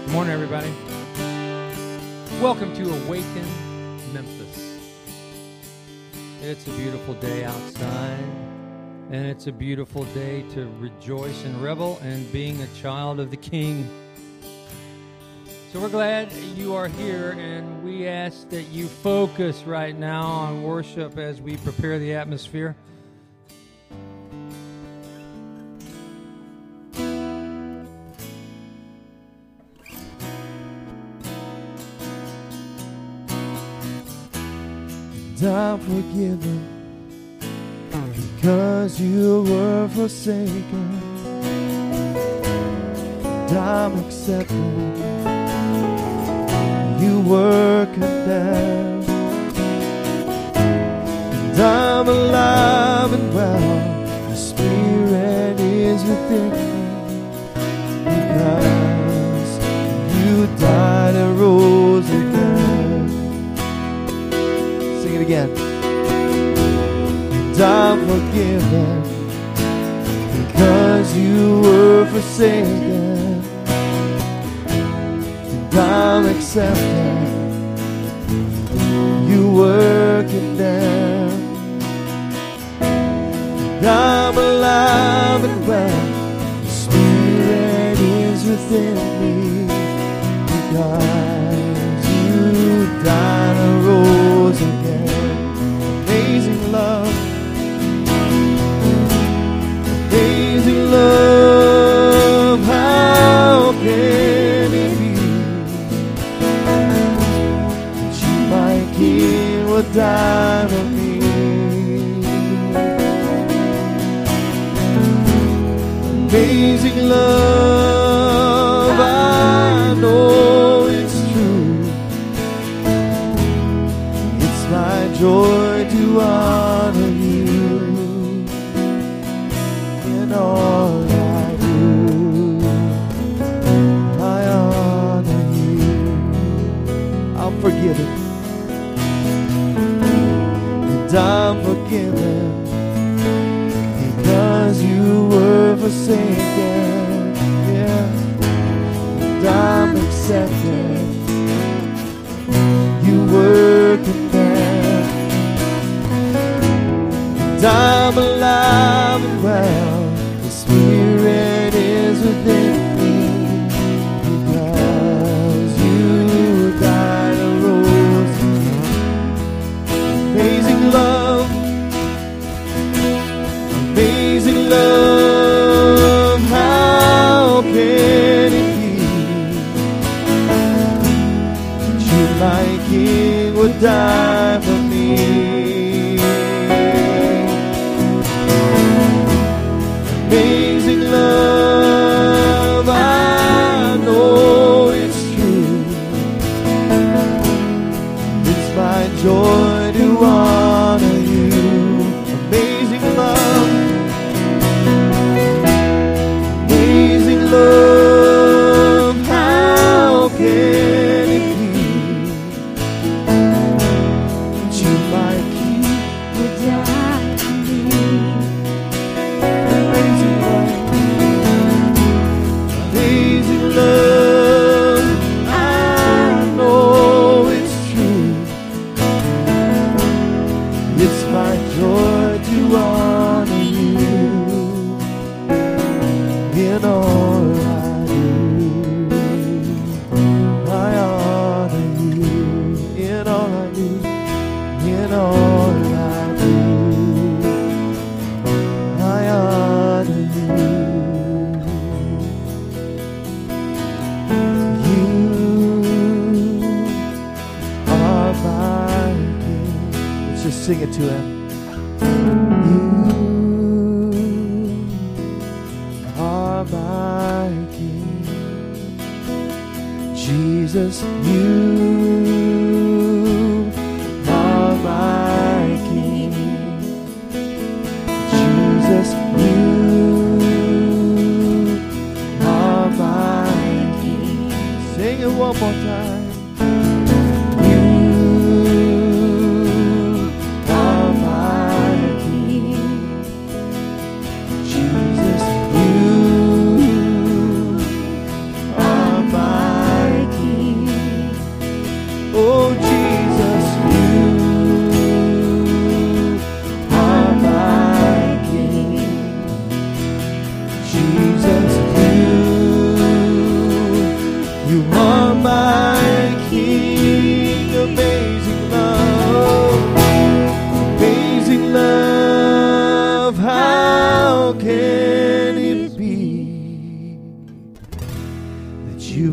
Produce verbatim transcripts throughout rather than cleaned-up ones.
Good morning, everybody. Welcome to Awaken Memphis. It's a beautiful day outside, and it's a beautiful day to rejoice and revel in being a child of the King. So we're glad you are here, and we ask that you focus right now on worship as we prepare the atmosphere. I'm forgiven because you were forsaken, and I'm accepted. You were condemned, and I'm alive and well. The Spirit is within me because you died and rose again. Again. And I'm forgiven because you were forsaken, and I'm accepted. You were condemned, and I'm alive and well. The Spirit is within me because you died and rose again. Amazing love, amazing love, how can it be that you, my King, would die for me? Amazing love, I know it's true. It's my joy to honor you in all I do. I honor you. I'm forgiven, and I'm forgiven because you were forsaken. Yeah, and I'm accepted. You were condemned, and I'm alive and well. The Spirit is within me because you died and rose. Amazing love, amazing love, how can it be that you, my King, would die for me? Amazing love, I know it's true. It's my joy to honor you. Amazing love, amazing love, how can it be that you, my King, would die for me? Amazing love, amazing love, I know it's true. It's my joy to honor you in all I do. I honor you in all I do, in all I do. I honor you. You are my King. Let's just sing it to him. You are my King, Jesus. You are my King, Jesus. You are my King. Sing it one more time. Jesus, you are my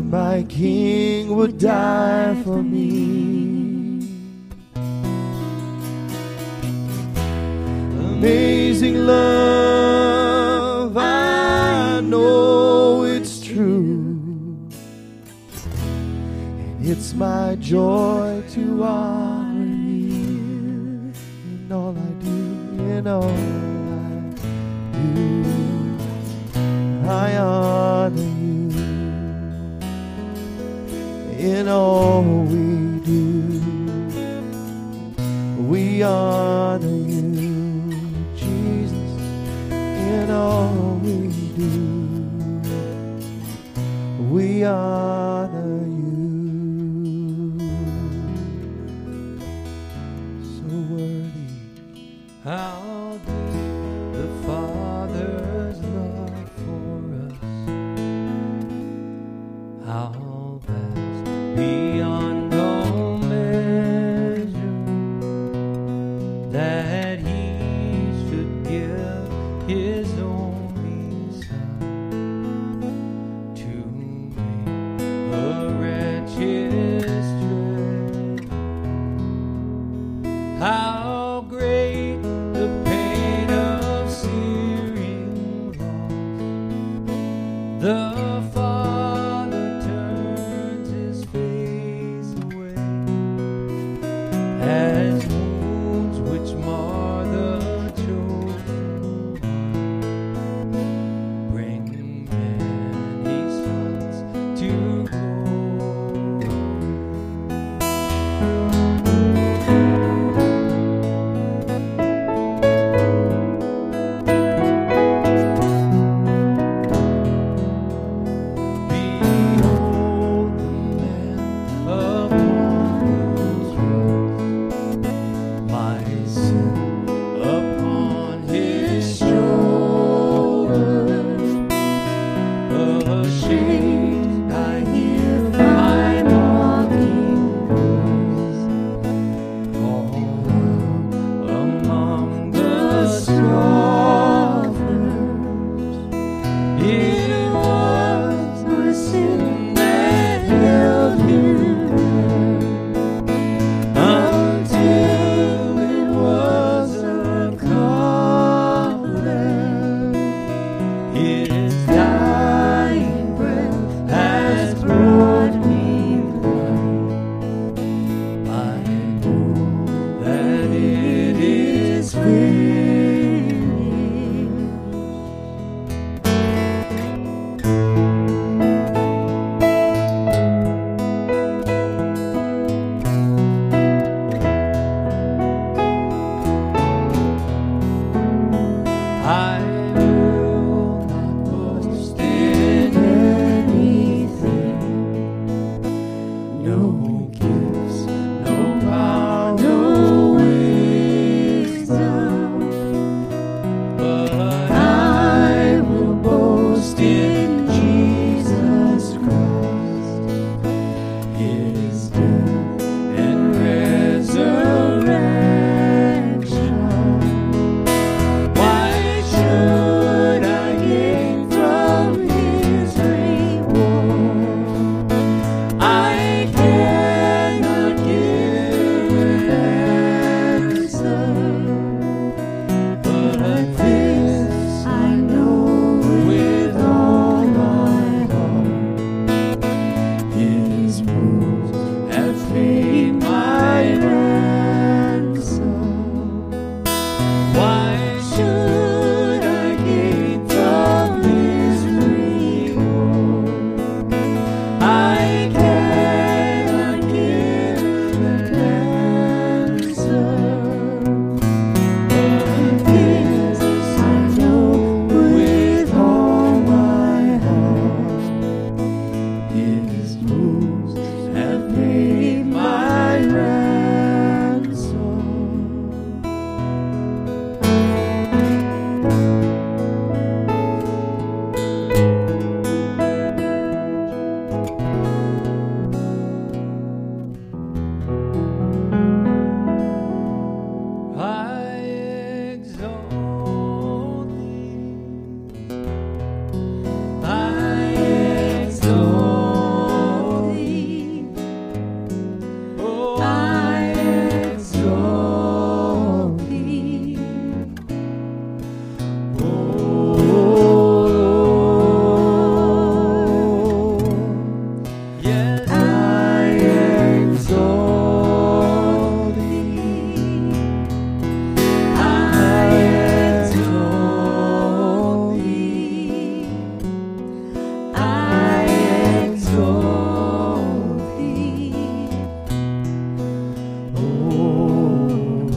my King would die for me. Amazing love, I know it's true, and it's my joy to honor you in all I do, in all I do. I honor you in all we do. We honor you, Jesus, in all we do. We honor you. So worthy. How deep the Father's love for us, how vast beyond all measure, that He should give His only Son to make a wretch His treasure. How great the pain of searing loss! The Father turns His face away, as wounds which mar the chosen one bring many sons to glory. Behold the man upon whose wings my sin upon His shoulder. Ashamed I hear my mocking voice call out among the scoffers. It was my sin that held Him there, until it was accomplished. His dying breath has brought me life. I know that it is finished. I will not boast in anything, no gifts, no power, no wisdom, but I will boast in Jesus Christ, His death and resurrection. Why should I gain from His reward? I can exalt thee. I exalt thee. I exalt thee. Oh Lord.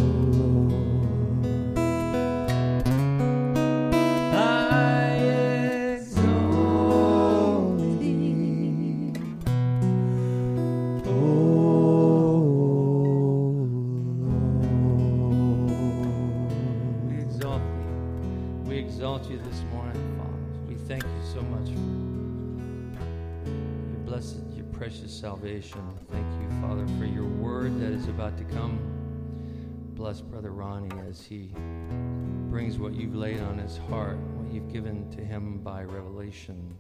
I exalt thee. Oh Lord. We exalt thee. We exalt you this morning, Father. We thank you so much for your blessed, your precious salvation. Thank you, Father, for your word that is about to come. Bless Brother Ronnie as he brings what you've laid on his heart, what you've given to him by revelation.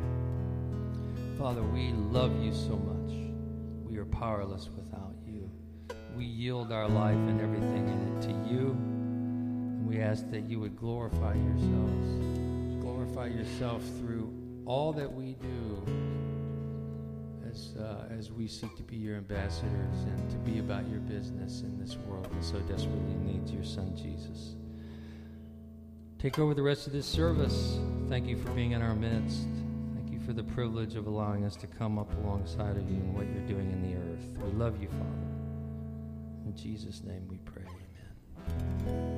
Father, we love you so much. We are powerless without you. We yield our life and everything in it to you. And we ask that you would glorify yourselves. Glorify yourself through all that we do as, uh, as we seek to be your ambassadors and to be about your business in this world that so desperately needs your Son, Jesus. Take over the rest of this service. Thank you for being in our midst. Thank you for the privilege of allowing us to come up alongside of you and what you're doing in the earth. We love you, Father. In Jesus' name we pray. Amen.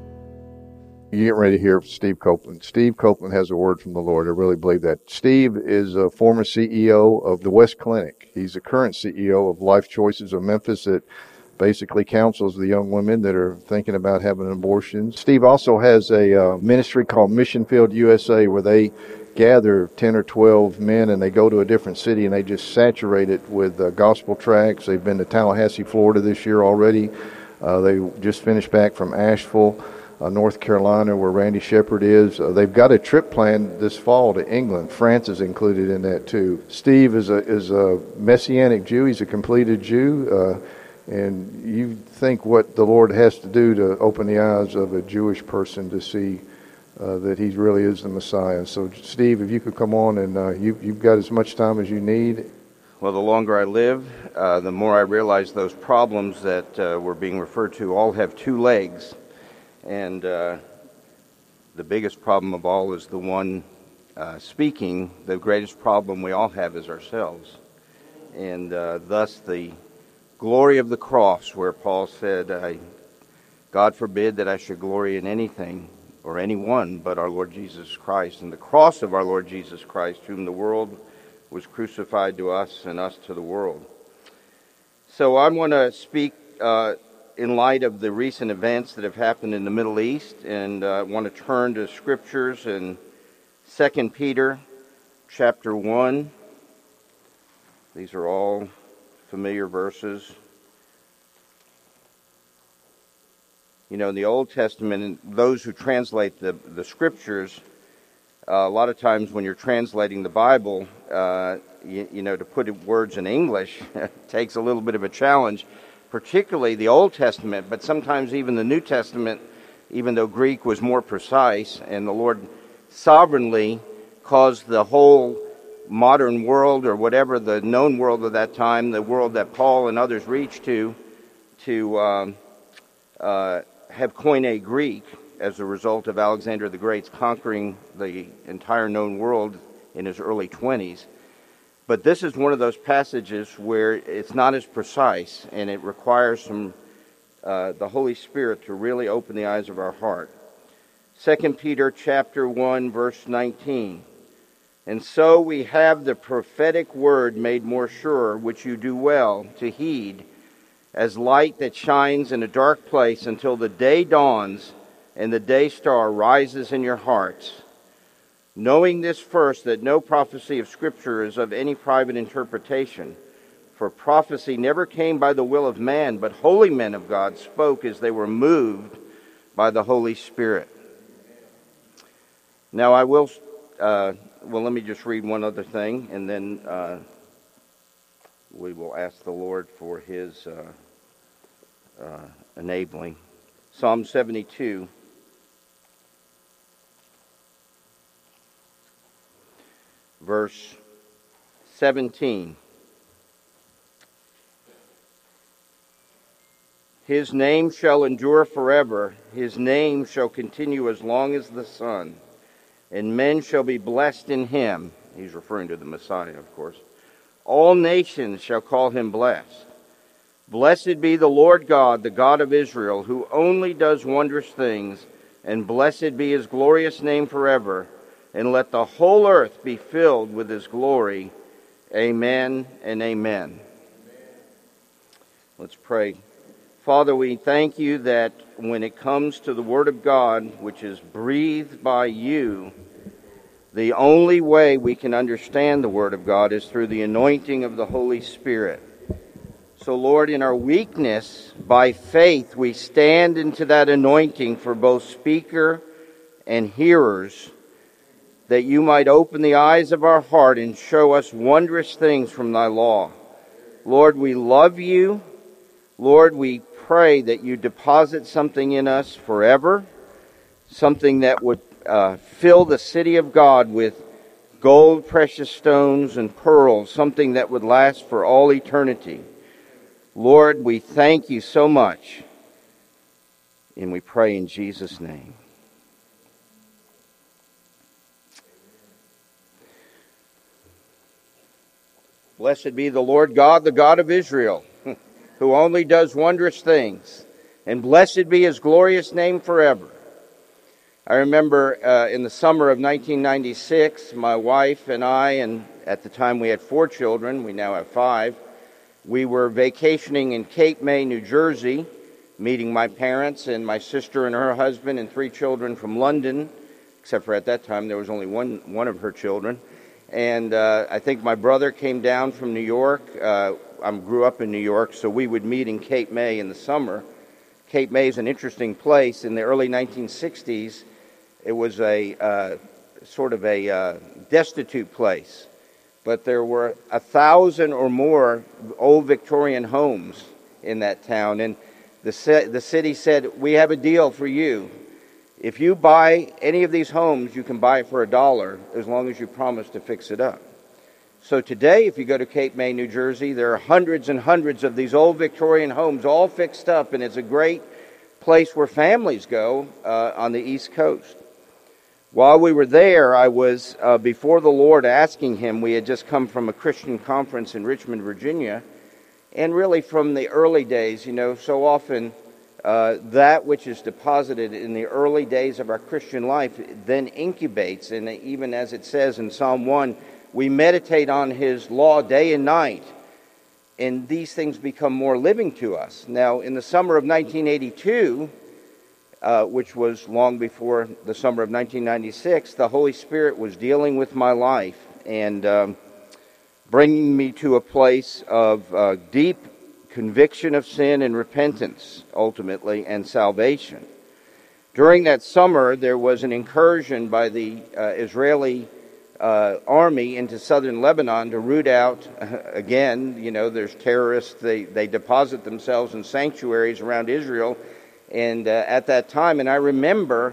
You get ready to hear Steve Copeland. Steve Copeland has a word from the Lord. I really believe that. Steve is a former C E O of the West Clinic. He's the current C E O of Life Choices of Memphis that basically counsels the young women that are thinking about having an abortion. Steve also has a uh, ministry called Mission Field U S A where they gather ten or twelve men and they go to a different city and they just saturate it with uh, gospel tracts. They've been to Tallahassee, Florida this year already. Uh, they just finished back from Asheville, Uh, North Carolina, where Randy Shepard is. Uh, they've got a trip planned this fall to England. France is included in that too. Steve is a is a Messianic Jew. He's a completed Jew, uh, and you think what the Lord has to do to open the eyes of a Jewish person to see uh, that He really is the Messiah. So, Steve, if you could come on, and uh, you you've got as much time as you need. Well, the longer I live, uh, the more I realize those problems that uh, were being referred to all have two legs. And uh, the biggest problem of all is the one uh, speaking. The greatest problem we all have is ourselves. And uh, thus the glory of the cross, where Paul said, I, God forbid that I should glory in anything or anyone but our Lord Jesus Christ. And the cross of our Lord Jesus Christ, whom the world was crucified to us and us to the world. So I want to speak uh, in light of the recent events that have happened in the Middle East, and I uh, want to turn to scriptures in Second Peter chapter one. These are all familiar verses. You know, in the Old Testament, and those who translate the, the scriptures, uh, a lot of times when you're translating the Bible, uh, you, you know, to put words in English takes a little bit of a challenge, particularly the Old Testament, but sometimes even the New Testament, even though Greek was more precise, and the Lord sovereignly caused the whole modern world, or whatever the known world of that time, the world that Paul and others reached to, to um, uh, have Koine Greek as a result of Alexander the Great's conquering the entire known world in his early twenties. But this is one of those passages where it's not as precise, and it requires some uh, the Holy Spirit to really open the eyes of our heart. Second Peter chapter one, verse nineteen. And so we have the prophetic word made more sure, which you do well to heed, as light that shines in a dark place until the day dawns and the day star rises in your hearts. Knowing this first, that no prophecy of Scripture is of any private interpretation. For prophecy never came by the will of man, but holy men of God spoke as they were moved by the Holy Spirit. Now I will, uh, well let me just read one other thing, and then uh, we will ask the Lord for His uh, uh, enabling. Psalm seventy-two. Verse seventeen. His name shall endure forever. His name shall continue as long as the sun. And men shall be blessed in him. He's referring to the Messiah, of course. All nations shall call him blessed. Blessed be the Lord God, the God of Israel, who only does wondrous things, and blessed be his glorious name forever. And let the whole earth be filled with his glory. Amen and amen. Let's pray. Father, we thank you that when it comes to the Word of God, which is breathed by you, the only way we can understand the Word of God is through the anointing of the Holy Spirit. So, Lord, in our weakness, by faith, we stand into that anointing for both speaker and hearers, that you might open the eyes of our heart and show us wondrous things from thy law. Lord, we love you. Lord, we pray that you deposit something in us forever, something that would uh, fill the city of God with gold, precious stones, and pearls, something that would last for all eternity. Lord, we thank you so much, and we pray in Jesus' name. Blessed be the Lord God, the God of Israel, who only does wondrous things, and blessed be his glorious name forever. I remember uh, in the summer of nineteen ninety-six, my wife and I, and at the time we had four children, we now have five, we were vacationing in Cape May, New Jersey, meeting my parents and my sister and her husband and three children from London, except for at that time there was only one, one of her children. And uh, I think my brother came down from New York. Uh, I grew up in New York, so we would meet in Cape May in the summer. Cape May is an interesting place. In the early nineteen sixties, it was a uh, sort of a uh, destitute place. But there were a thousand or more old Victorian homes in that town. And the, the city said, we have a deal for you. If you buy any of these homes, you can buy it for a dollar as long as you promise to fix it up. So today, if you go to Cape May, New Jersey, there are hundreds and hundreds of these old Victorian homes all fixed up, and it's a great place where families go uh, on the East Coast. While we were there, I was uh, before the Lord asking him. We had just come from a Christian conference in Richmond, Virginia, and really from the early days, you know, so often uh, that which is deposited in the early days of our Christian life then incubates, and even as it says in Psalm one, we meditate on his law day and night, and these things become more living to us. Now, in the summer of nineteen eighty-two, uh, which was long before the summer of nineteen ninety-six, the Holy Spirit was dealing with my life and um, bringing me to a place of uh, deep conviction of sin and repentance, ultimately, and salvation. During that summer, there was an incursion by the uh, Israeli Uh, army into southern Lebanon to root out, uh, again, you know, there's terrorists, they, they deposit themselves in sanctuaries around Israel, and uh, at that time, and I remember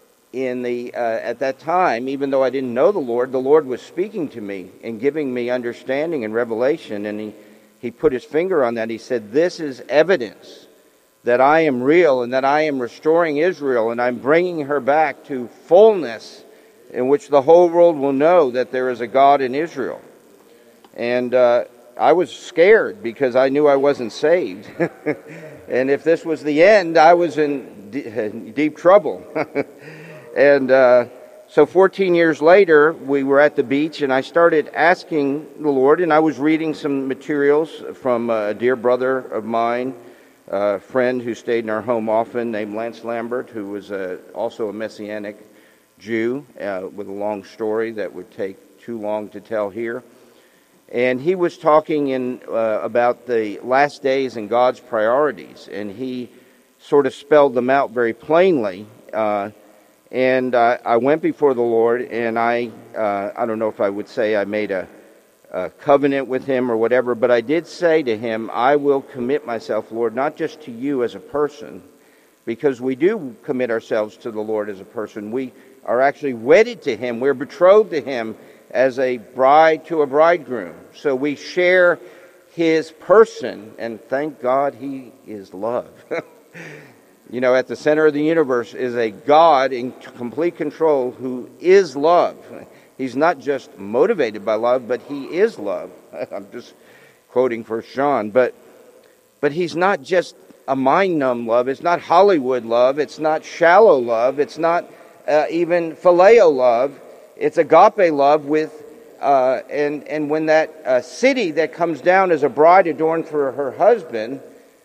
in the, uh, at that time, even though I didn't know the Lord, the Lord was speaking to me and giving me understanding and revelation, and he, he put his finger on that. He said, this is evidence that I am real and that I am restoring Israel, and I'm bringing her back to fullness in which the whole world will know that there is a God in Israel. And uh, I was scared because I knew I wasn't saved. And if this was the end, I was in d- deep trouble. And uh, so fourteen years later, we were at the beach, and I started asking the Lord, and I was reading some materials from a dear brother of mine, a friend who stayed in our home often, named Lance Lambert, who was uh, also a Messianic Jew uh, with a long story that would take too long to tell here. And he was talking in uh, about the last days and God's priorities, and he sort of spelled them out very plainly. Uh, and uh, I went before the Lord, and I uh, I don't know if I would say I made a, a covenant with him or whatever, but I did say to him, I will commit myself, Lord, not just to you as a person, because we do commit ourselves to the Lord as a person. We are actually wedded to him. We're betrothed to him as a bride to a bridegroom. So we share his person, and thank God he is love. You know, at the center of the universe is a God in complete control who is love. He's not just motivated by love, but he is love. I'm just quoting First John. But, but he's not just a mind-numb love. It's not Hollywood love. It's not shallow love. It's not uh, even phileo love. It's agape love with, uh, and, and when that uh, city that comes down as a bride adorned for her husband,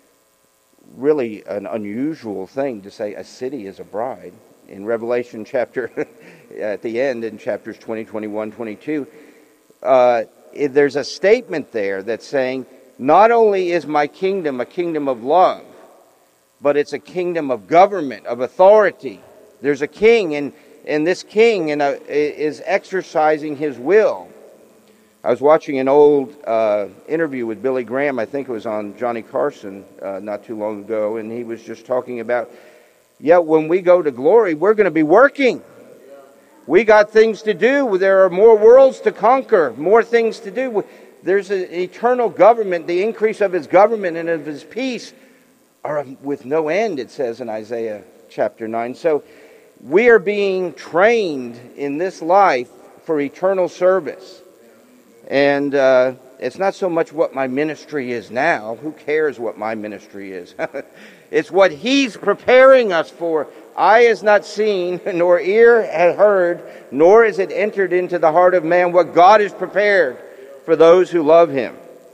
really an unusual thing to say a city is a bride. In Revelation chapter, at the end, in chapters twenty, twenty-one, twenty-two, uh, it, there's a statement there that's saying, not only is my kingdom a kingdom of love, but it's a kingdom of government, of authority. There's a king, and, and this king in a, is exercising his will. I was watching an old uh, interview with Billy Graham. I think it was on Johnny Carson uh, not too long ago, and he was just talking about, yeah, when we go to glory, we're going to be working. We got things to do. There are more worlds to conquer, more things to do. There's an eternal government. The increase of his government and of his peace are with no end, it says in Isaiah chapter nine. So we are being trained in this life for eternal service. And uh, it's not so much what my ministry is now. Who cares what my ministry is? It's what he's preparing us for. Eye has not seen, nor ear has heard, nor is it entered into the heart of man what God has prepared for those who love him.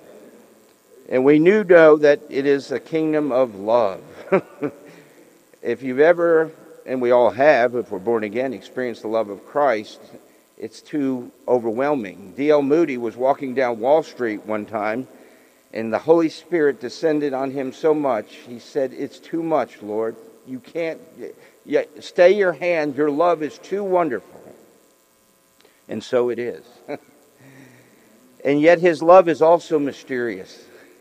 And we do know that it is a kingdom of love. If you've ever, and we all have, if we're born again, experienced the love of Christ, it's too overwhelming. D L Moody was walking down Wall Street one time, and the Holy Spirit descended on him so much, he said, "It's too much, Lord. You can't, yeah, stay your hand. Your love is too wonderful." And so it is. And yet his love is also mysterious.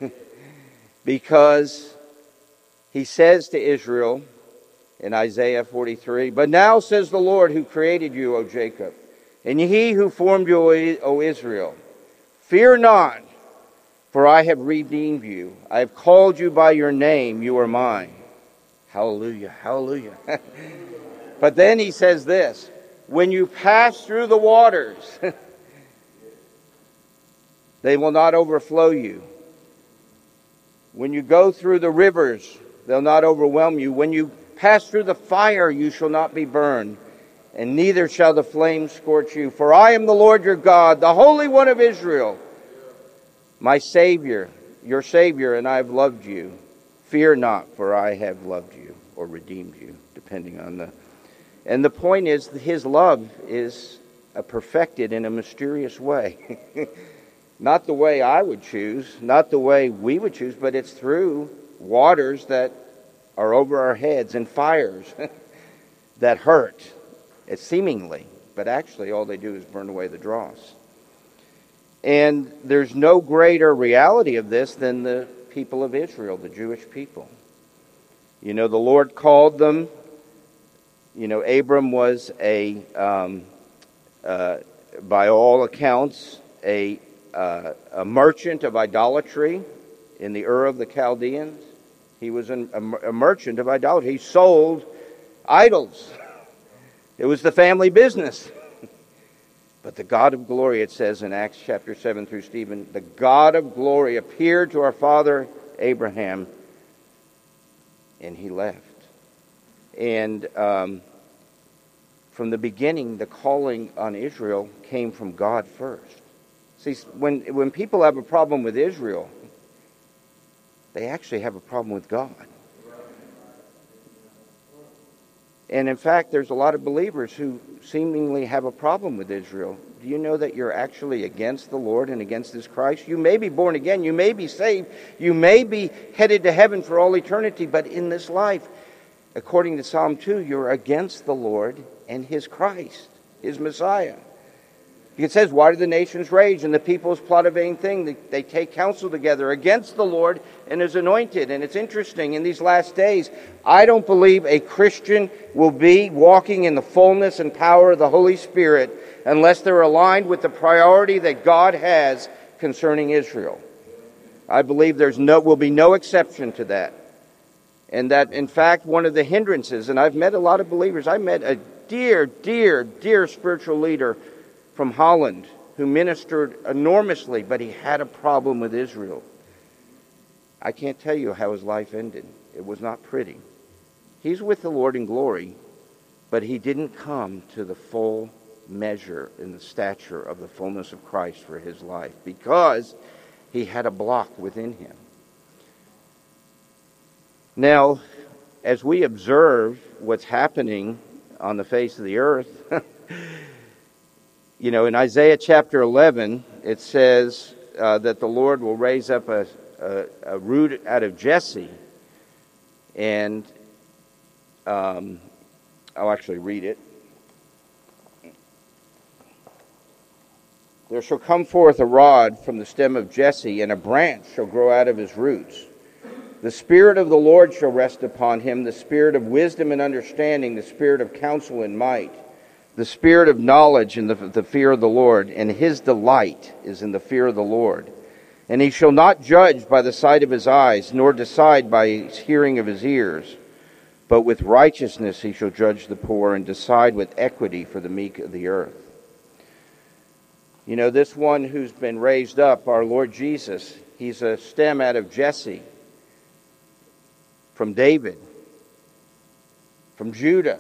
Because he says to Israel in Isaiah forty-three, "But now says the Lord who created you, O Jacob, and he who formed you, O Israel, fear not, for I have redeemed you. I have called you by your name. You are mine." Hallelujah, hallelujah. But then he says this, "When you pass through the waters, they will not overflow you. When you go through the rivers, they'll not overwhelm you. When you pass through the fire, you shall not be burned, and neither shall the flames scorch you. For I am the Lord your God, the Holy One of Israel, my Savior, your Savior, and I have loved you. Fear not, for I have loved you," or redeemed you, depending on the... And the point is, his love is perfected in a mysterious way. Not the way I would choose, not the way we would choose, but it's through waters that are over our heads and fires that hurt. It's seemingly, but actually all they do is burn away the dross. And there's no greater reality of this than the people of Israel, the Jewish people. You know, the Lord called them. You know, Abram was a, um, uh, by all accounts, a Uh, a merchant of idolatry in the Ur of the Chaldeans. He was an, a, a merchant of idolatry. He sold idols. It was the family business. But the God of glory, it says in Acts chapter seven through Stephen, the God of glory appeared to our father Abraham, and he left. And um, from the beginning, the calling on Israel came from God first. See, when, when people have a problem with Israel, they actually have a problem with God. And in fact, there's a lot of believers who seemingly have a problem with Israel. Do you know that you're actually against the Lord and against His Christ? You may be born again, you may be saved, you may be headed to heaven for all eternity, but in this life, according to Psalm two, you're against the Lord and His Christ, His Messiah. It says, "Why do the nations rage and the peoples plot a vain thing? They, they take counsel together against the Lord and His anointed." And it's interesting, in these last days, I don't believe a Christian will be walking in the fullness and power of the Holy Spirit unless they're aligned with the priority that God has concerning Israel. I believe there's no will be no exception to that. And that, in fact, one of the hindrances, and I've met a lot of believers. I met a dear, dear, dear spiritual leader from Holland who ministered enormously, but he had a problem with Israel. I can't tell you how his life ended. It was not pretty. He's with the Lord in glory, but he didn't come to the full measure in the stature of the fullness of Christ for his life because he had a block within him. Now, as we observe what's happening on the face of the earth, you know, in Isaiah chapter eleven, it says uh, that the Lord will raise up a, a, a root out of Jesse. And um, I'll actually read it. There shall come forth a rod from the stem of Jesse, and a branch shall grow out of his roots. The Spirit of the Lord shall rest upon him, the Spirit of wisdom and understanding, the Spirit of counsel and might, the Spirit of knowledge and the, the fear of the Lord. And his delight is in the fear of the Lord. And he shall not judge by the sight of his eyes, nor decide by his hearing of his ears. But with righteousness he shall judge the poor, and decide with equity for the meek of the earth. You know, this one who's been raised up, our Lord Jesus, he's a stem out of Jesse, from David, from Judah.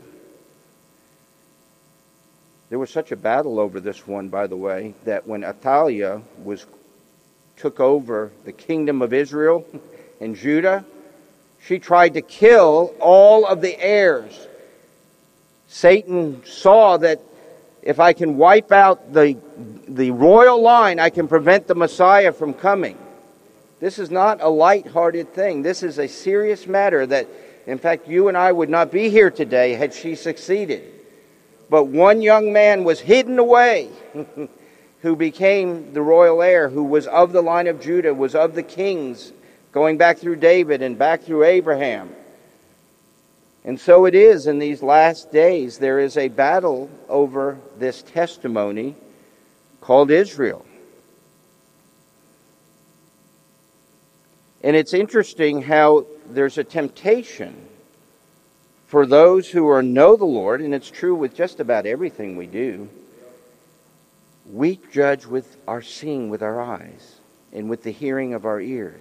There was such a battle over this one, by the way, that when Athaliah was took over the kingdom of Israel and Judah, she tried to kill all of the heirs. Satan saw that if I can wipe out the, the royal line, I can prevent the Messiah from coming. This is not a light-hearted thing. This is a serious matter that, in fact, you and I would not be here today had she succeeded. But one young man was hidden away who became the royal heir, who was of the line of Judah, was of the kings, going back through David and back through Abraham. And so it is in these last days. There is a battle over this testimony called Israel. And it's interesting how there's a temptation for those who are know the Lord, and it's true with just about everything we do. We judge with our seeing with our eyes and with the hearing of our ears.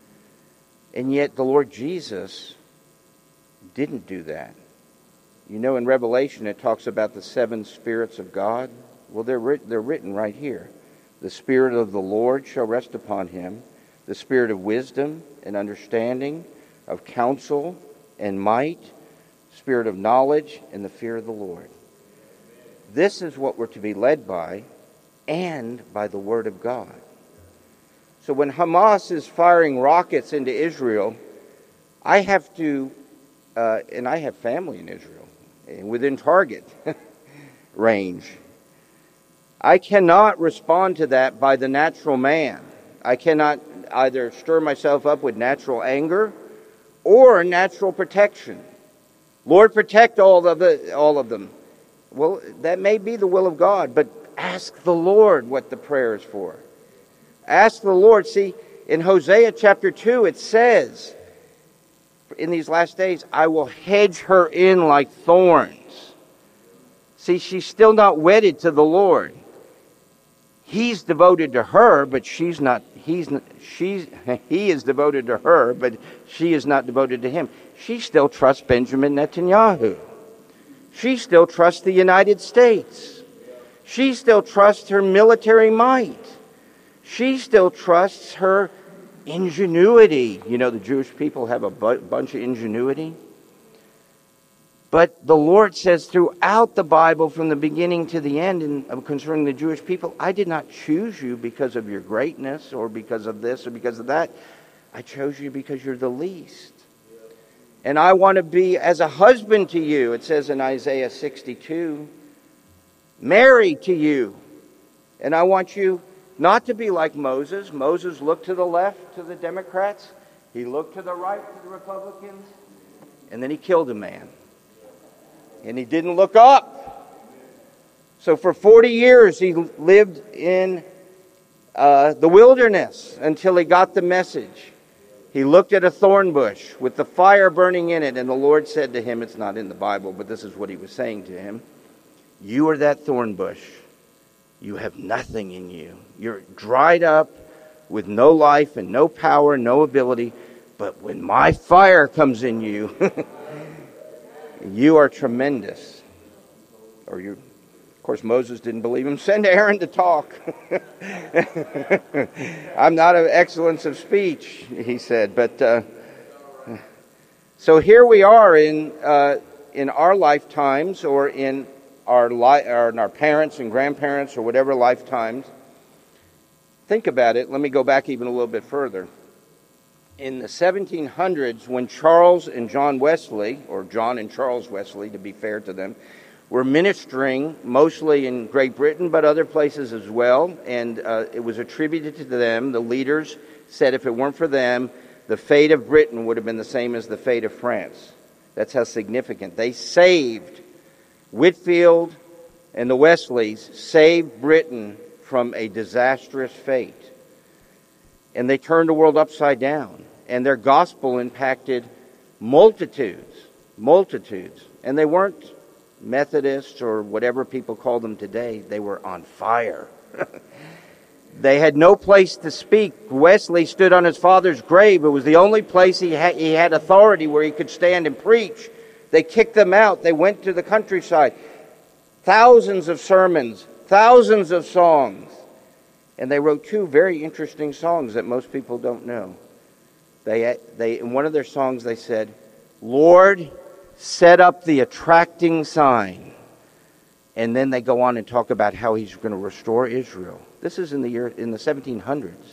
And yet the Lord Jesus didn't do that. You know, in Revelation it talks about the seven spirits of God. Well, they're writ- they're written right here. The Spirit of the Lord shall rest upon him, the Spirit of wisdom and understanding, of counsel and might, Spirit of knowledge and the fear of the Lord. This is what we're to be led by, and by the Word of God. So when Hamas is firing rockets into Israel, I have to, uh, and I have family in Israel, within target range. I cannot respond to that by the natural man. I cannot either stir myself up with natural anger or natural protection. Lord, protect all of the, all of them. Well, that may be the will of God, but ask the Lord what the prayer is for. Ask the Lord. See, in Hosea chapter two, it says, in these last days, I will hedge her in like thorns. See, she's still not wedded to the Lord. He's devoted to her, but she's not. He's not, she's he is devoted to her, but she is not devoted to him. She still trusts Benjamin Netanyahu. She still trusts the United States. She still trusts her military might. She still trusts her ingenuity. You know, the Jewish people have a bu- bunch of ingenuity. But the Lord says throughout the Bible, from the beginning to the end, in, concerning the Jewish people, I did not choose you because of your greatness or because of this or because of that. I chose you because you're the least. And I want to be as a husband to you, it says in Isaiah sixty-two, married to you. And I want you not to be like Moses. Moses looked to the left to the Democrats. He looked to the right to the Republicans. And then he killed a man. And he didn't look up. So for forty years he lived in uh, the wilderness until he got the message. He looked at a thorn bush with the fire burning in it, and the Lord said to him, it's not in the Bible, but this is what he was saying to him, you are that thorn bush. You have nothing in you. You're dried up with no life and no power, no ability, but when my fire comes in you, you are tremendous. Or you, of course, Moses didn't believe him. Send Aaron to talk. I'm not of excellence of speech, he said. But uh, so here we are in uh, in our lifetimes, or in our li- or in our parents and grandparents, or whatever lifetimes. Think about it. Let me go back even a little bit further. In the seventeen hundreds, when Charles and John Wesley, or John and Charles Wesley, to be fair to them, were ministering mostly in Great Britain, but other places as well. And uh, it was attributed to them. The leaders said if it weren't for them, the fate of Britain would have been the same as the fate of France. That's how significant. They saved, Whitefield and the Wesleys saved Britain from a disastrous fate. And they turned the world upside down. And their gospel impacted multitudes, multitudes. And they weren't Methodists or whatever people call them today. They were on fire. They had no place to speak. Wesley stood on his father's grave. It was the only place he had, he had authority where he could stand and preach. They kicked them out. They went to the countryside. Thousands of sermons, thousands of songs. And they wrote two very interesting songs that most people don't know. They, they, in one of their songs they said, Lord, set up the attracting sign. And then they go on and talk about how he's going to restore Israel. This is in the year in the seventeen hundreds.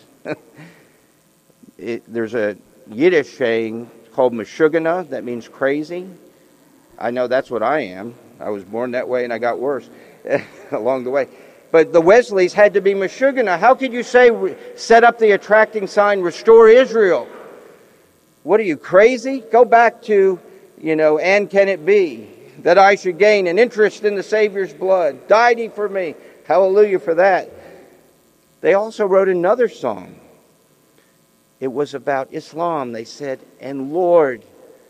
it, there's a Yiddish saying called Meshuggah that means crazy. I know that's what I am. I was born that way and I got worse along the way. But the Wesleys had to be Meshuggah. How could you say set up the attracting sign, restore Israel? What are you, crazy? Go back to, you know, and can it be that I should gain an interest in the Savior's blood? Died he for me. Hallelujah for that. They also wrote another song. It was about Islam. They said, and Lord,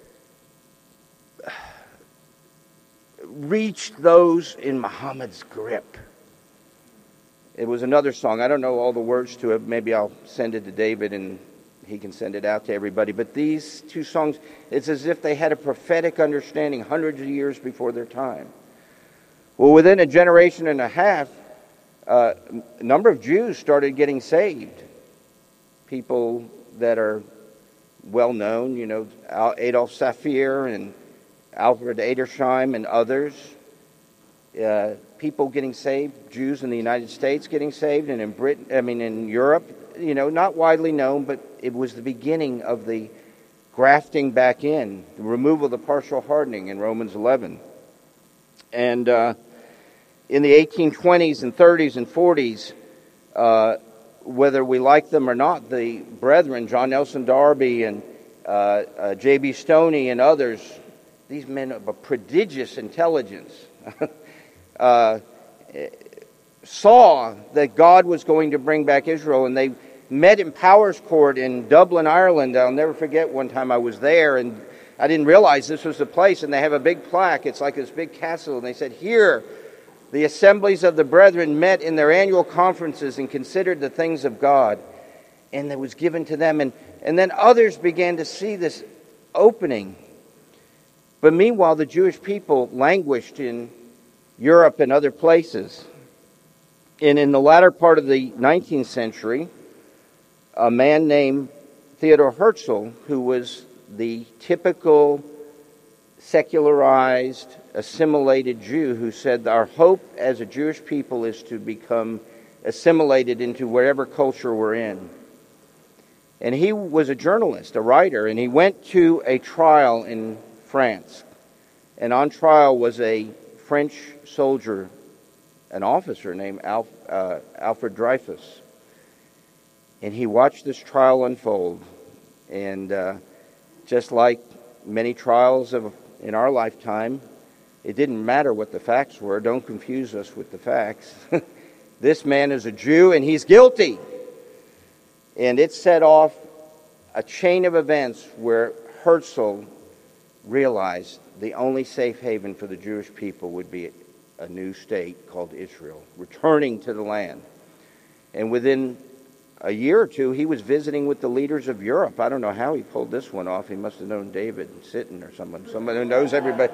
reach those in Muhammad's grip. It was another song. I don't know all the words to it. Maybe I'll send it to David and he can send it out to everybody. But these two songs, it's as if they had a prophetic understanding hundreds of years before their time. Well, within a generation and a half, uh, a number of Jews started getting saved. People that are well known, you know, Adolf Saphir and Alfred Edersheim and others. Uh, people getting saved, Jews in the United States getting saved, and in Britain, I mean in Europe, you know, not widely known, but it was the beginning of the grafting back in, the removal of the partial hardening in Romans eleven. And uh, in the eighteen twenties and thirties and forties, uh, whether we like them or not, the brethren, John Nelson Darby and uh, uh, J B Stoney and others, these men of a prodigious intelligence, uh, saw that God was going to bring back Israel, and they met in Powers Court in Dublin, Ireland. I'll never forget one time I was there, and I didn't realize this was the place, and they have a big plaque. It's like this big castle, and they said, here, the assemblies of the brethren met in their annual conferences and considered the things of God, and it was given to them. And, and then others began to see this opening. But meanwhile, the Jewish people languished in Europe and other places. And in the latter part of the nineteenth century, a man named Theodor Herzl, who was the typical secularized, assimilated Jew, who said, our hope as a Jewish people is to become assimilated into whatever culture we're in. And he was a journalist, a writer, and he went to a trial in France. And on trial was a French soldier, an officer named Alf, uh, Alfred Dreyfus. And he watched this trial unfold. And uh, just like many trials of in our lifetime, it didn't matter what the facts were. Don't confuse us with the facts. This man is a Jew and he's guilty. And it set off a chain of events where Herzl realized the only safe haven for the Jewish people would be a new state called Israel, returning to the land. And within a year or two, he was visiting with the leaders of Europe. I don't know how he pulled this one off. He must have known David Sitton or someone, someone who knows everybody.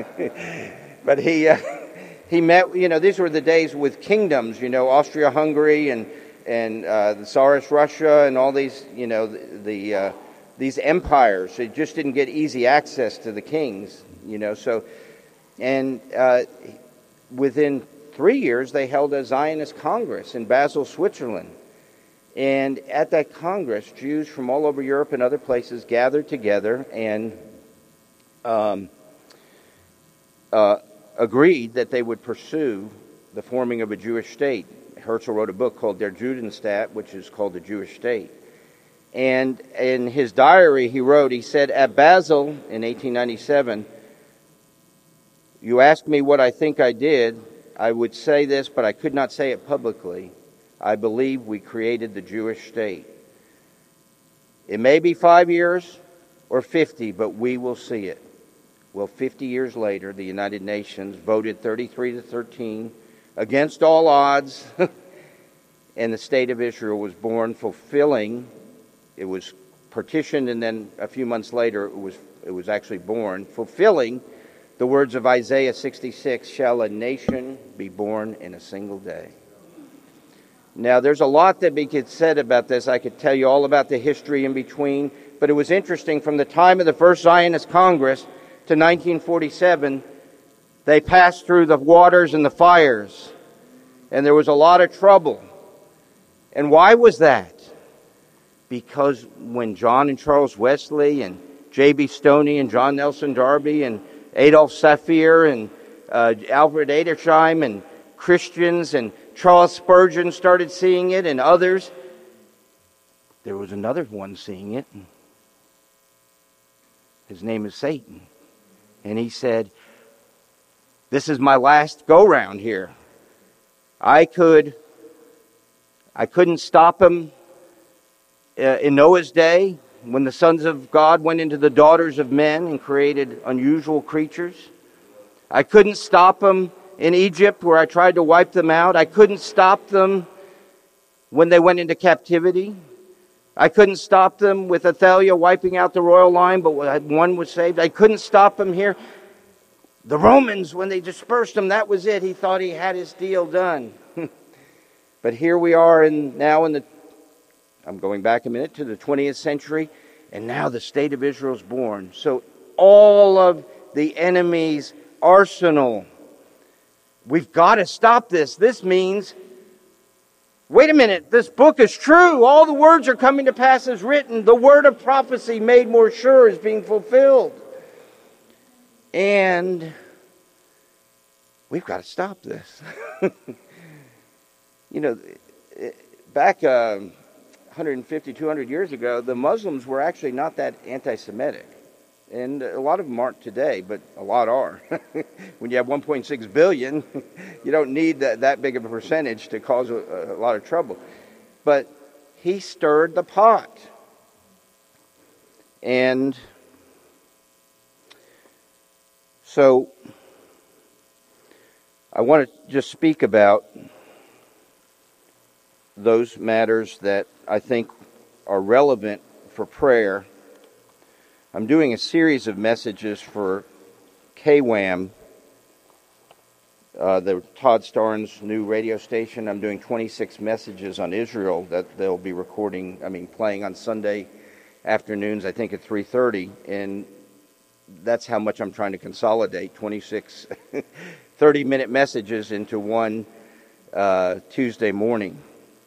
But he uh, he met, you know, these were the days with kingdoms, you know, Austria-Hungary and and uh, the Tsarist Russia and all these, you know, the, the uh, these empires. It just didn't get easy access to the kings, you know. So, and uh, within three years, they held a Zionist Congress in Basel, Switzerland. And at that Congress, Jews from all over Europe and other places gathered together and um, uh, agreed that they would pursue the forming of a Jewish state. Herzl wrote a book called Der Judenstaat, which is called the Jewish state. And in his diary, he wrote, he said, at Basel in eighteen ninety-seven, you asked me what I think I did. I would say this, but I could not say it publicly. I believe we created the Jewish state. It may be five years or fifty, but we will see it. Well, fifty years later, the United Nations voted thirty-three to thirteen against all odds, and the state of Israel was born, fulfilling. It was partitioned, and then a few months later, it was it was actually born, fulfilling the words of Isaiah sixty-six, shall a nation be born in a single day. Now, there's a lot that we could said about this. I could tell you all about the history in between, but it was interesting. From the time of the first Zionist Congress to nineteen forty-seven, they passed through the waters and the fires, and there was a lot of trouble. And why was that? Because when John and Charles Wesley and J B Stoney and John Nelson Darby and Adolf Saphir and uh, Alfred Edersheim and Christians and Charles Spurgeon started seeing it, and others, there was another one seeing it. His name is Satan. And he said, this is my last go-round here. I could, I couldn't stop him uh, in Noah's day when the sons of God went into the daughters of men and created unusual creatures. I couldn't stop him in Egypt, where I tried to wipe them out. I couldn't stop them when they went into captivity. I couldn't stop them with Athaliah wiping out the royal line, but one was saved. I couldn't stop them here. The Romans, when they dispersed them, that was it. He thought he had his deal done. But here we are in, now in the, I'm going back a minute, to the twentieth century, and now the state of Israel is born. So all of the enemy's arsenal, we've got to stop this. This means, wait a minute, this book is true. All the words are coming to pass as written. The word of prophecy made more sure is being fulfilled. And we've got to stop this. You know, back uh, one hundred fifty, two hundred years ago, the Muslims were actually not that anti-Semitic. And a lot of them aren't today, but a lot are. When you have one point six billion, you don't need that, that big of a percentage to cause a, a lot of trouble. But he stirred the pot. And so I want to just speak about those matters that I think are relevant for prayer. I'm doing a series of messages for K W A M, uh, the Todd Starnes' new radio station. I'm doing twenty-six messages on Israel that they'll be recording, I mean, playing on Sunday afternoons, I think at three thirty. And that's how much I'm trying to consolidate twenty-six thirty-minute messages into one uh, Tuesday morning.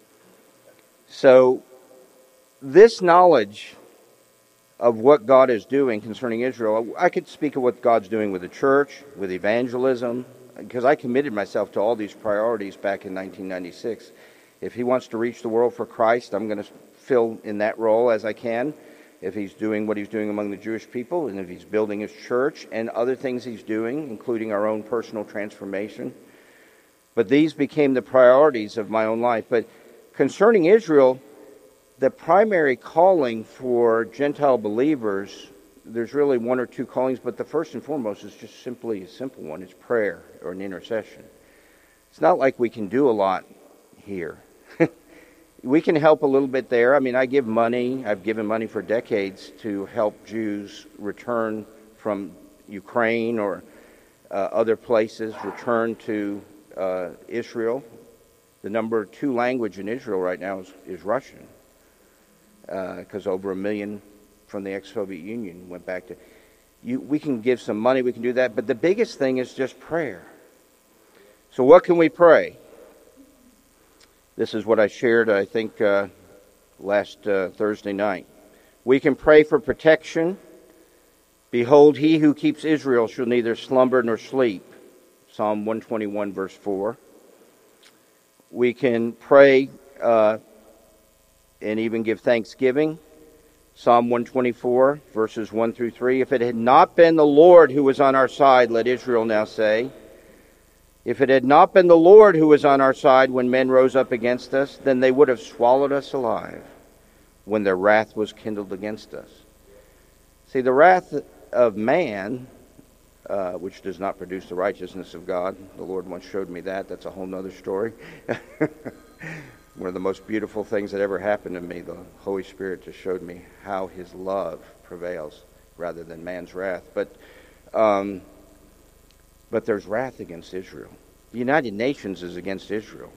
So this knowledge of what God is doing concerning Israel, I could speak of what God's doing with the church, with evangelism, because I committed myself to all these priorities back in nineteen ninety-six. If he wants to reach the world for Christ, I'm going to fill in that role as I can. If he's doing what he's doing among the Jewish people, and if he's building his church and other things he's doing, including our own personal transformation. But these became the priorities of my own life. But concerning Israel, the primary calling for Gentile believers, there's really one or two callings, but the first and foremost is just simply a simple one. It's prayer or an intercession. It's not like we can do a lot here. We can help a little bit there. I mean, I give money. I've given money for decades to help Jews return from Ukraine or uh, other places, return to uh, Israel. The number two language in Israel right now is, is Russian, because uh, over a million from the ex-Soviet Union went back to... You, we can give some money, we can do that, but the biggest thing is just prayer. So what can we pray? This is what I shared, I think, uh, last uh, Thursday night. We can pray for protection. Behold, he who keeps Israel shall neither slumber nor sleep. Psalm one twenty-one, verse four. We can pray uh, and even give thanksgiving. Psalm one twenty-four, verses one through three. If it had not been the Lord who was on our side, let Israel now say, if it had not been the Lord who was on our side when men rose up against us, then they would have swallowed us alive when their wrath was kindled against us. See, the wrath of man, uh, which does not produce the righteousness of God, the Lord once showed me that. That's a whole other story. One of the most beautiful things that ever happened to me, the Holy Spirit just showed me how His love prevails rather than man's wrath. But um, but there's wrath against Israel. The United Nations is against Israel.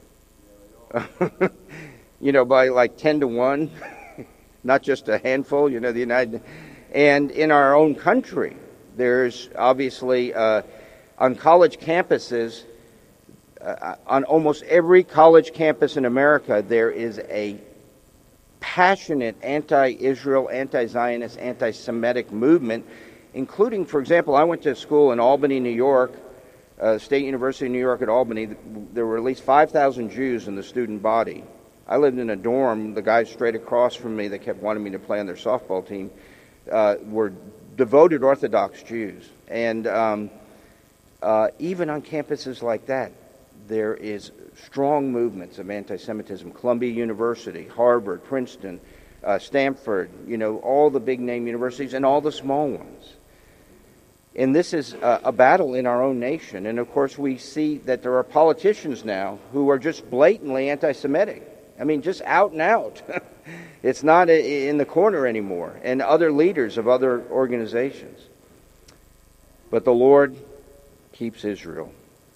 You know, by like ten to one, not just a handful, you know, the United... And in our own country, there's obviously, uh, on college campuses, uh, on almost every college campus in America, there is a passionate anti-Israel, anti-Zionist, anti-Semitic movement, including, for example, I went to school in Albany, New York, uh, State University of New York at Albany. There were at least five thousand Jews in the student body. I lived in a dorm. The guys straight across from me that kept wanting me to play on their softball team uh, were devoted Orthodox Jews. And um, uh, even on campuses like that, there is strong movements of anti-Semitism. Columbia University, Harvard, Princeton, uh, Stanford, you know, all the big-name universities and all the small ones. And this is a, a battle in our own nation. And, of course, we see that there are politicians now who are just blatantly anti-Semitic. I mean, just out and out. It's not in the corner anymore. And other leaders of other organizations. But the Lord keeps Israel.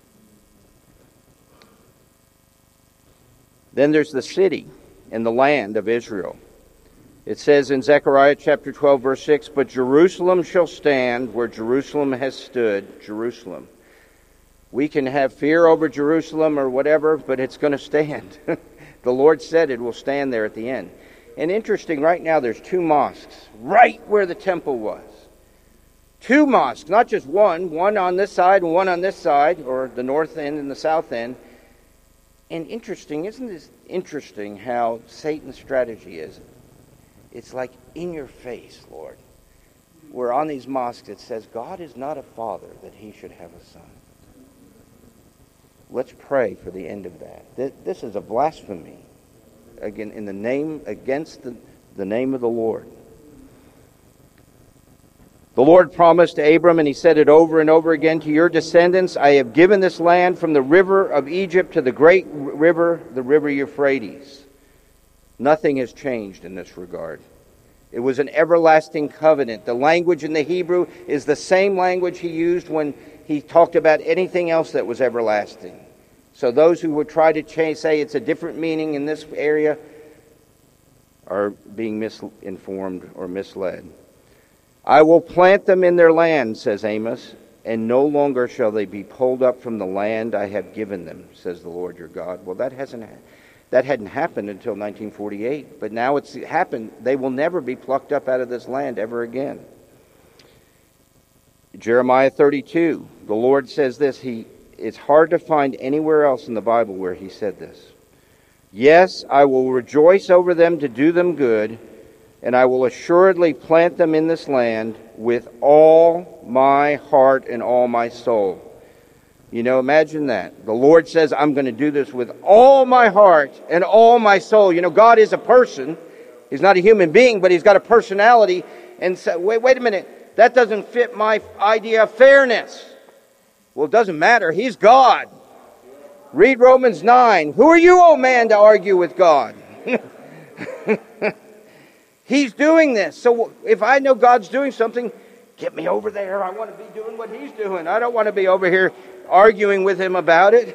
Then there's the city and the land of Israel. It says in Zechariah chapter twelve, verse six, but Jerusalem shall stand where Jerusalem has stood, Jerusalem. We can have fear over Jerusalem or whatever, but it's going to stand. The Lord said it will stand there at the end. And interesting, right now there's two mosques right where the temple was. Two mosques, not just one, one on this side and one on this side, or the north end and the south end. And interesting, isn't this interesting how Satan's strategy is? It's like in your face, Lord. Where on these mosques it says, God is not a father that he should have a son. Let's pray for the end of that. This is a blasphemy again in the name against the, the name of the Lord. The Lord promised to Abram, and he said it over and over again, to your descendants, I have given this land from the river of Egypt to the great river, the river Euphrates. Nothing has changed in this regard. It was an everlasting covenant. The language in the Hebrew is the same language he used when he talked about anything else that was everlasting. So those who would try to change, say it's a different meaning in this area are being misinformed or misled. I will plant them in their land, says Amos, and no longer shall they be pulled up from the land I have given them, says the Lord your God. Well, that hasn't that hadn't happened until nineteen forty-eight, but now it's happened. They will never be plucked up out of this land ever again. Jeremiah thirty-two, the Lord says this. He it's hard to find anywhere else in the Bible where he said this. Yes, I will rejoice over them to do them good, and I will assuredly plant them in this land with all my heart and all my soul. You know, imagine that. The Lord says, I'm going to do this with all my heart and all my soul. You know, God is a person. He's not a human being, but he's got a personality. And so, wait, wait a minute. That doesn't fit my idea of fairness. Well, it doesn't matter. He's God. Read Romans nine. Who are you, oh man, to argue with God? He's doing this. So if I know God's doing something, get me over there. I want to be doing what he's doing. I don't want to be over here arguing with him about it.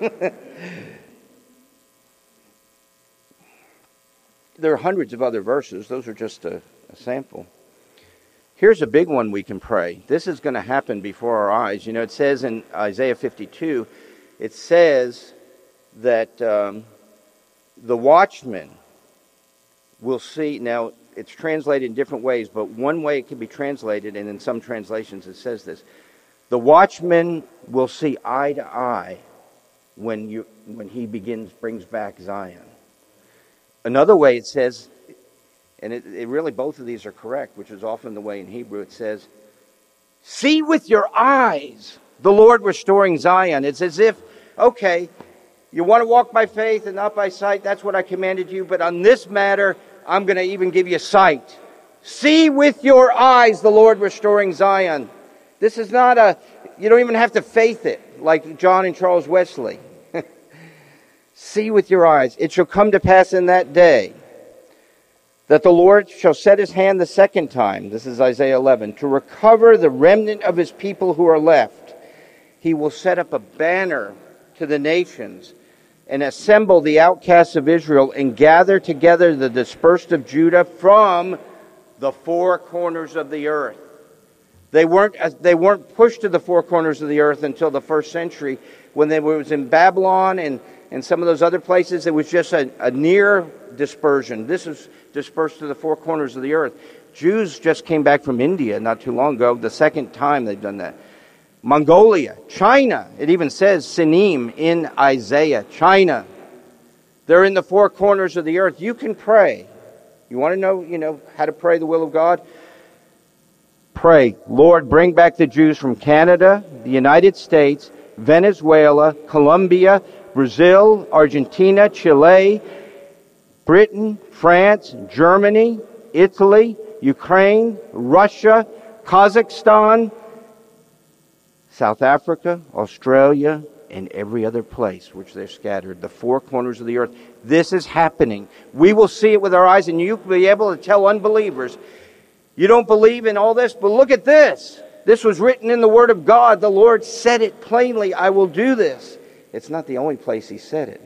There are hundreds of other verses. Those are just a, a sample. Here's a big one we can pray. This is going to happen before our eyes. You know, it says in Isaiah fifty-two, it says that um, the watchman will see. Now, it's translated in different ways, but one way it can be translated, and in some translations it says this: the watchman will see eye to eye when you when he begins brings back Zion. Another way it says, and it, it really both of these are correct, which is often the way in Hebrew, it says, see with your eyes the Lord restoring Zion. It's as if, okay, you want to walk by faith and not by sight, that's what I commanded you, but on this matter, I'm going to even give you sight. See with your eyes the Lord restoring Zion. This is not a, you don't even have to faith it, like John and Charles Wesley. See with your eyes. It shall come to pass in that day that the Lord shall set his hand the second time, this is Isaiah eleven, to recover the remnant of his people who are left. He will set up a banner to the nations and assemble the outcasts of Israel and gather together the dispersed of Judah from the four corners of the earth. They weren't, they weren't pushed to the four corners of the earth until the first century when they was in Babylon and, and some of those other places. It was just a, a near dispersion. This is dispersed to the four corners of the earth. Jews just came back from India not too long ago, the second time they've done that. Mongolia, China, it even says Sinim in Isaiah, China. They're in the four corners of the earth. You can pray. You want to know, you know, how to pray the will of God? Pray, Lord, bring back the Jews from Canada, the United States, Venezuela, Colombia, Brazil, Argentina, Chile, Britain, France, Germany, Italy, Ukraine, Russia, Kazakhstan, South Africa, Australia, and every other place which they're scattered, the four corners of the earth. This is happening. We will see it with our eyes, and you'll be able to tell unbelievers, you don't believe in all this, but look at this. This was written in the Word of God. The Lord said it plainly, I will do this. It's not the only place He said it.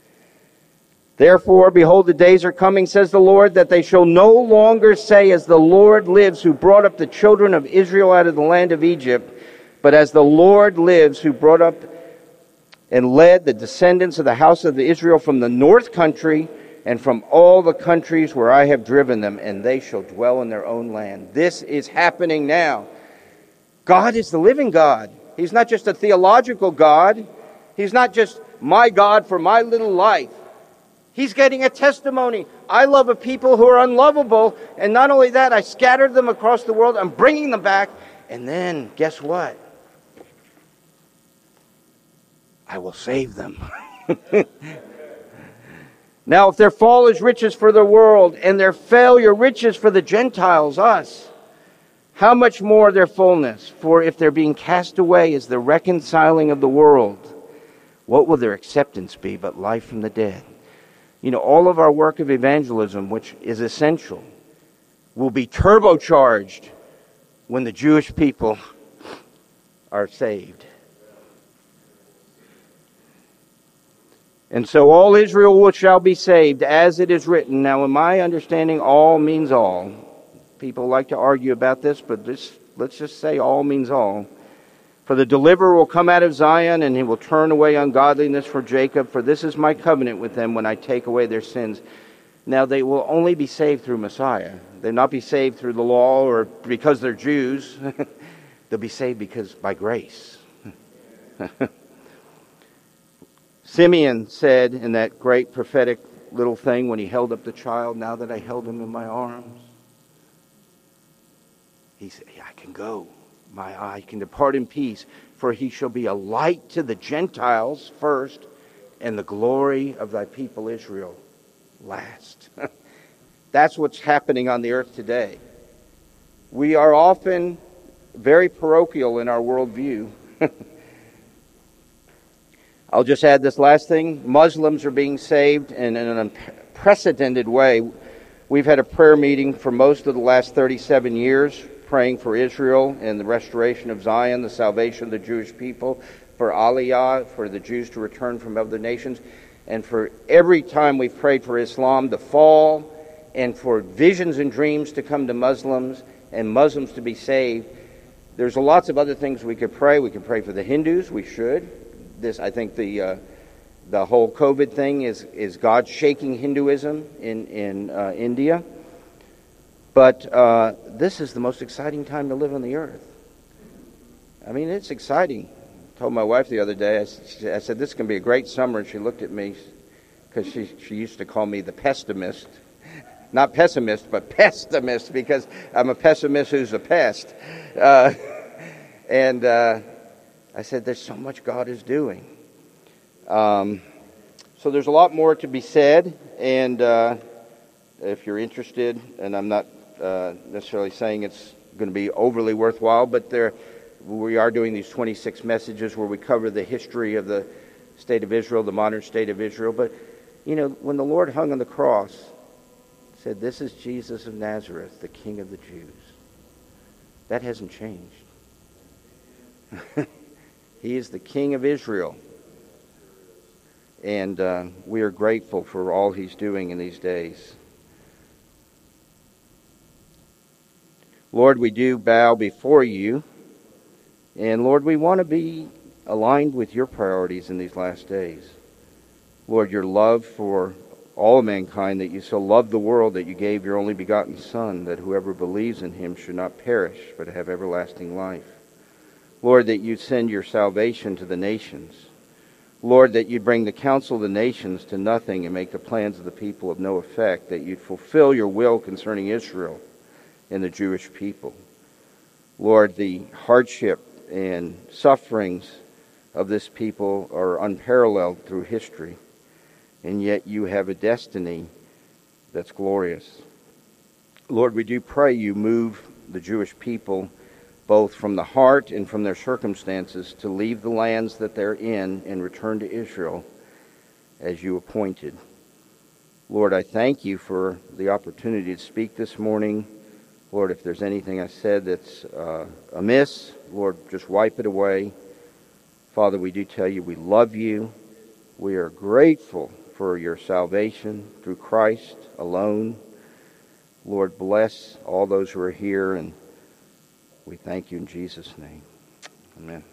Therefore, behold, the days are coming, says the Lord, that they shall no longer say, as the Lord lives, who brought up the children of Israel out of the land of Egypt, but as the Lord lives, who brought up and led the descendants of the house of Israel from the north country and from all the countries where I have driven them, and they shall dwell in their own land. This is happening now. God is the living God. He's not just a theological God. He's not just my God for my little life. He's getting a testimony. I love a people who are unlovable, and not only that, I scattered them across the world. I'm bringing them back, and then, guess what? I will save them. Now, if their fall is riches for the world, and their failure riches for the Gentiles, us, how much more their fullness? For if their being cast away is the reconciling of the world, what will their acceptance be but life from the dead? You know, all of our work of evangelism, which is essential, will be turbocharged when the Jewish people are saved. And so all Israel shall be saved, as it is written. Now, in my understanding, all means all. People like to argue about this, but this, let's just say all means all. For the deliverer will come out of Zion, and he will turn away ungodliness for Jacob. For this is my covenant with them when I take away their sins. Now, they will only be saved through Messiah. They'll not be saved through the law or because they're Jews. They'll be saved because by grace. Simeon said in that great prophetic little thing when he held up the child, now that I held him in my arms, he said, yeah, I can go. My eye can depart in peace, for he shall be a light to the Gentiles first, and the glory of thy people Israel last. That's what's happening on the earth today. We are often very parochial in our worldview. I'll just add this last thing. Muslims are being saved in an unprecedented way. We've had a prayer meeting for most of the last thirty-seven years, praying for Israel and the restoration of Zion, the salvation of the Jewish people, for Aliyah, for the Jews to return from other nations, and for every time we've prayed for Islam to fall, and for visions and dreams to come to Muslims, and Muslims to be saved. There's lots of other things we could pray. We could pray for the Hindus. We should. This, I think, the uh, the whole COVID thing is is God shaking Hinduism in in uh, India. But uh, this is the most exciting time to live on the earth. I mean, it's exciting. I told my wife the other day. I, I said, "This is going to be a great summer," and she looked at me because she she used to call me the pessimist. Not pessimist, but pessimist, because I'm a pessimist who's a pest. Uh, and uh, I said, there's so much God is doing. Um, so there's a lot more to be said, and uh, if you're interested, and I'm not uh, necessarily saying it's going to be overly worthwhile, but there, we are doing these twenty-six messages where we cover the history of the state of Israel, the modern state of Israel. But, you know, when the Lord hung on the cross, said, this is Jesus of Nazareth, the King of the Jews. That hasn't changed. He is the King of Israel. And uh, we are grateful for all he's doing in these days. Lord, we do bow before you. And Lord, we want to be aligned with your priorities in these last days. Lord, your love for all mankind, that you so loved the world that you gave your only begotten Son, that whoever believes in him should not perish, but have everlasting life. Lord, that you'd send your salvation to the nations. Lord, that you'd bring the counsel of the nations to nothing and make the plans of the people of no effect, that you'd fulfill your will concerning Israel and the Jewish people. Lord, the hardship and sufferings of this people are unparalleled through history. And yet you have a destiny that's glorious. Lord, we do pray you move the Jewish people both from the heart and from their circumstances to leave the lands that they're in and return to Israel as you appointed. Lord, I thank you for the opportunity to speak this morning. Lord, if there's anything I said that's uh, amiss, Lord, just wipe it away. Father, we do tell you we love you. We are grateful for your salvation through Christ alone. Lord, bless all those who are here, and we thank you in Jesus' name. Amen.